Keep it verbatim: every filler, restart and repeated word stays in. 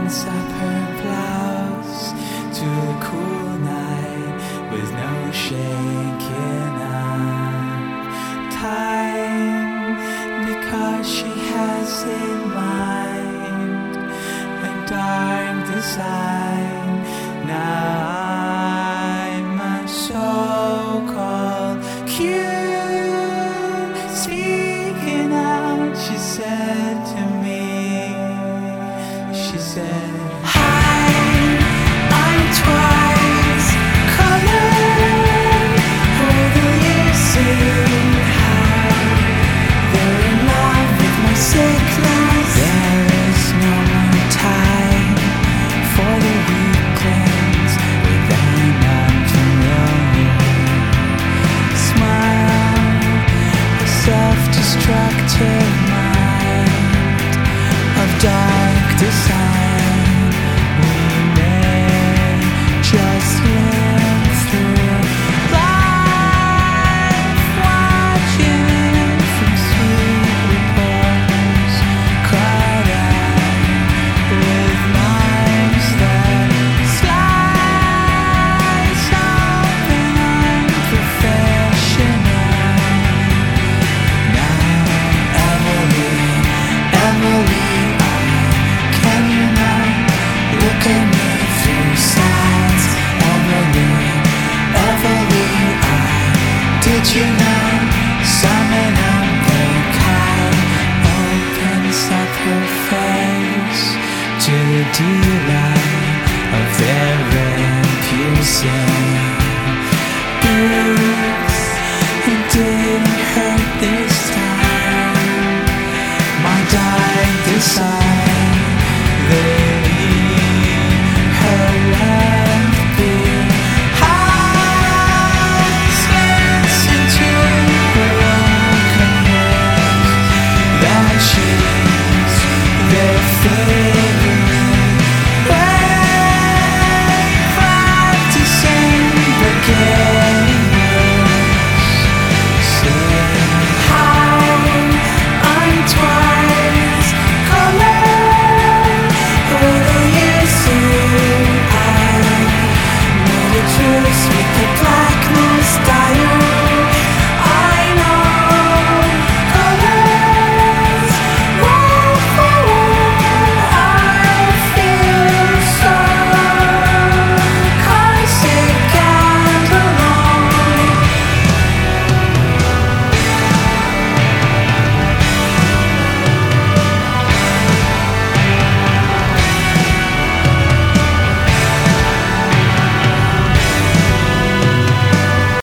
opens up her blouse to the cool night with no shaking of time, because she has in mind a dark design. Now I'm a so-called cute, speaking out, she said to me. She said, hi, I'm twice colored. What do you see? How they're in love with my sickness. There is no more time for the weekends with an unfamiliar smile, a self-destructive mind of dark design. We may just live through life, watching from sweet reports, cried out with knives that slice open unprofessional. Now, Emily, Emily, can you not look at me through sights? Emily, Emily, I, did you know? Summon up the kite, opens up her face to the delight of their piercing.